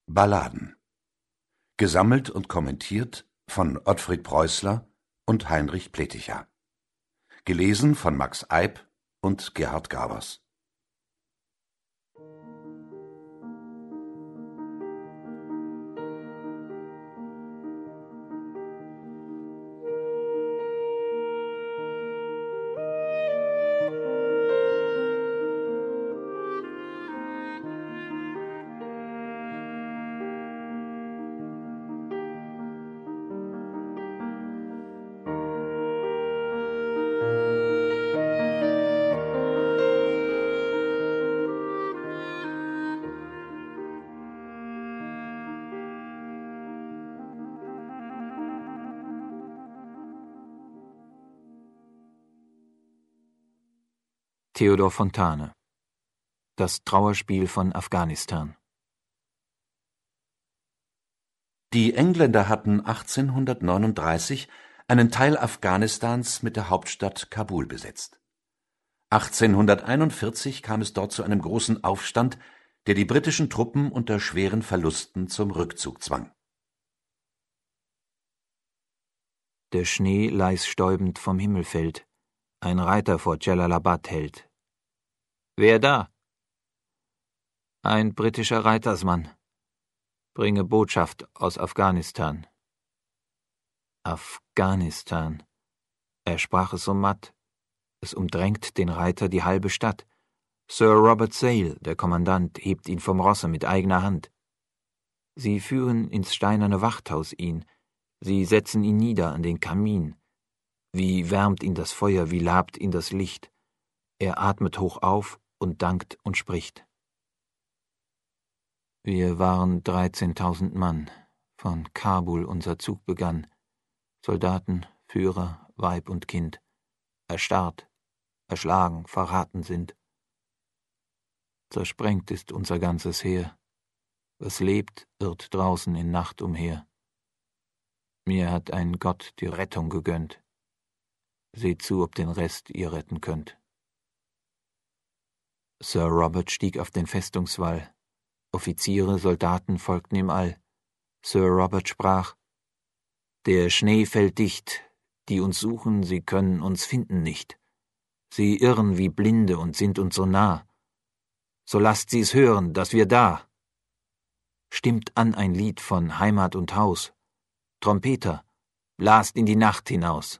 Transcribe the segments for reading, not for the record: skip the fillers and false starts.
Balladen. Gesammelt und kommentiert von Ottfried Preußler und Heinrich Pleticher. Gelesen von Max Eib und Gerhard Gabers. Theodor Fontane. Das Trauerspiel von Afghanistan. Die Engländer hatten 1839 einen Teil Afghanistans mit der Hauptstadt Kabul besetzt. 1841 kam es dort zu einem großen Aufstand, der die britischen Truppen unter schweren Verlusten zum Rückzug zwang. Der Schnee leis stäubend vom Himmel fällt, ein Reiter vor Jalalabad hält. »Wer da?« »Ein britischer Reitersmann. Bringe Botschaft aus Afghanistan.« Afghanistan. Er sprach es so matt. Es umdrängt den Reiter die halbe Stadt. Sir Robert Sale, der Kommandant, hebt ihn vom Rosse mit eigener Hand. Sie führen ins steinerne Wachthaus ihn. Sie setzen ihn nieder an den Kamin. Wie wärmt ihn das Feuer, wie labt ihn das Licht. Er atmet hoch auf und dankt und spricht. Wir waren 13.000 Mann. Von Kabul unser Zug begann. Soldaten, Führer, Weib und Kind. Erstarrt, erschlagen, verraten sind. Zersprengt ist unser ganzes Heer. Was lebt, irrt draußen in Nacht umher. Mir hat ein Gott die Rettung gegönnt. Seht zu, ob den Rest ihr retten könnt. Sir Robert stieg auf den Festungswall. Offiziere, Soldaten folgten ihm all. Sir Robert sprach: Der Schnee fällt dicht. Die uns suchen, sie können uns finden nicht. Sie irren wie Blinde und sind uns so nah. So lasst sie's hören, dass wir da. Stimmt an ein Lied von Heimat und Haus. Trompeter, blast in die Nacht hinaus.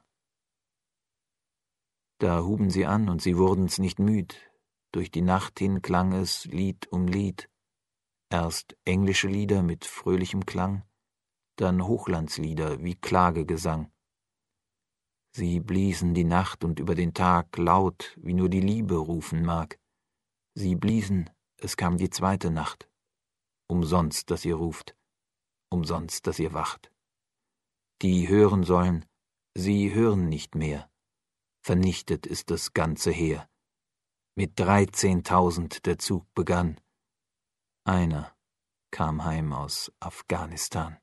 Da huben sie an und sie wurden's nicht müd. Durch die Nacht hin klang es Lied um Lied. Erst englische Lieder mit fröhlichem Klang, dann Hochlandslieder wie Klagegesang. Sie bliesen die Nacht und über den Tag laut, wie nur die Liebe rufen mag. Sie bliesen, es kam die zweite Nacht. Umsonst, dass ihr ruft, umsonst, dass ihr wacht. Die hören sollen, sie hören nicht mehr. Vernichtet ist das ganze Heer. Mit 13.000 der Zug begann. Einer kam heim aus Afghanistan.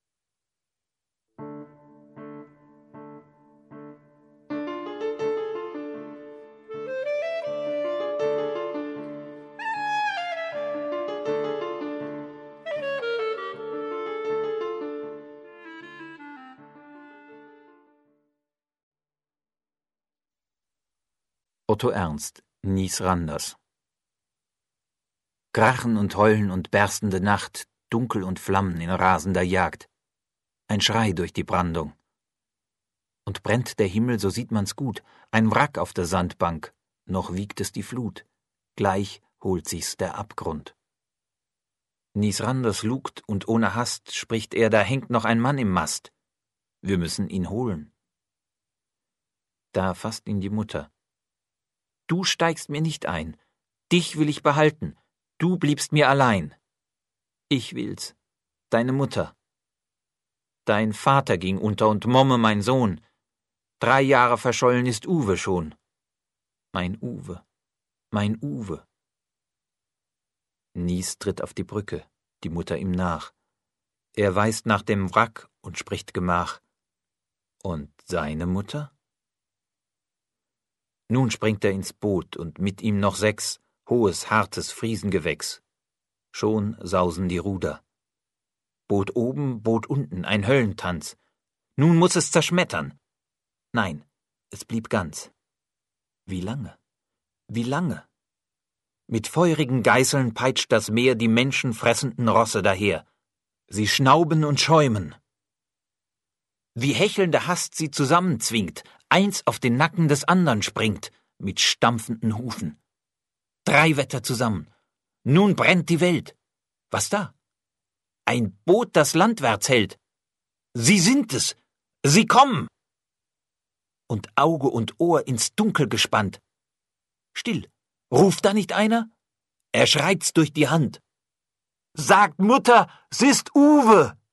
Otto Ernst, Nies Randers. Krachen und Heulen und berstende Nacht, Dunkel und Flammen in rasender Jagd. Ein Schrei durch die Brandung. Und brennt der Himmel, so sieht man's gut, ein Wrack auf der Sandbank, noch wiegt es die Flut, gleich holt sich's der Abgrund. Nies Randers lugt und ohne Hast spricht er, da hängt noch ein Mann im Mast. Wir müssen ihn holen. Da fasst ihn die Mutter. Du steigst mir nicht ein, dich will ich behalten, du bliebst mir allein. Ich will's, deine Mutter. Dein Vater ging unter und Momme, mein Sohn. 3 Jahre verschollen ist Uwe schon. Mein Uwe, mein Uwe. Nies tritt auf die Brücke, die Mutter ihm nach. Er weist nach dem Wrack und spricht Gemach. Und seine Mutter? Nun springt er ins Boot und mit ihm noch 6, hohes, hartes Friesengewächs. Schon sausen die Ruder. Boot oben, Boot unten, ein Höllentanz. Nun muß es zerschmettern. Nein, es blieb ganz. Wie lange? Wie lange? Mit feurigen Geißeln peitscht das Meer die menschenfressenden Rosse daher. Sie schnauben und schäumen. Wie hechelnde Hast sie zusammenzwingt, eins auf den Nacken des andern springt, mit stampfenden Hufen. 3 Wetter zusammen. Nun brennt die Welt. Was da? Ein Boot, das landwärts hält. Sie sind es. Sie kommen. Und Auge und Ohr ins Dunkel gespannt. Still. Ruft da nicht einer? Er schreit's durch die Hand. Sagt Mutter, s ist Uwe!